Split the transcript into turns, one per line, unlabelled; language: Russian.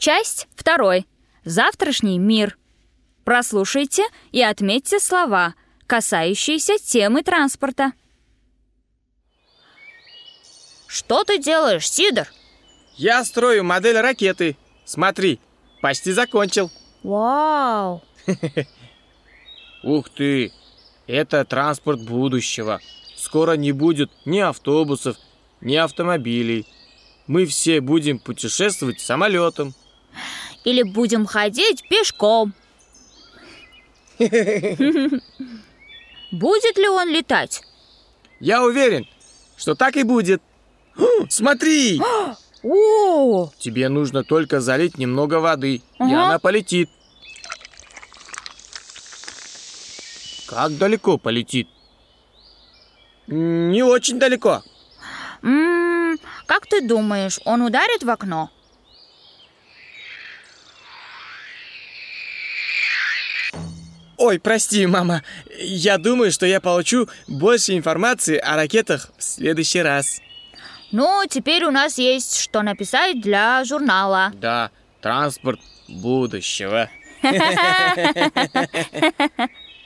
Часть 2. Завтрашний мир. Прослушайте и отметьте слова, касающиеся темы транспорта. Что ты делаешь, Сидор?
Я строю модель ракеты. Смотри, почти закончил.
Вау!
Ух ты! Это транспорт будущего. Скоро не будет ни автобусов, ни автомобилей. Мы все будем путешествовать самолетом.
Или будем ходить пешком. Будет ли он летать?
Я уверен, что так и будет. Смотри!
О!
Тебе нужно только залить немного воды, и она полетит. Как далеко полетит? Не очень далеко.
Как ты думаешь, он ударит в окно?
Ой, прости, мама. Я думаю, что я получу больше информации о ракетах в следующий раз.
Ну, теперь у нас есть что написать для журнала.
Да, транспорт будущего.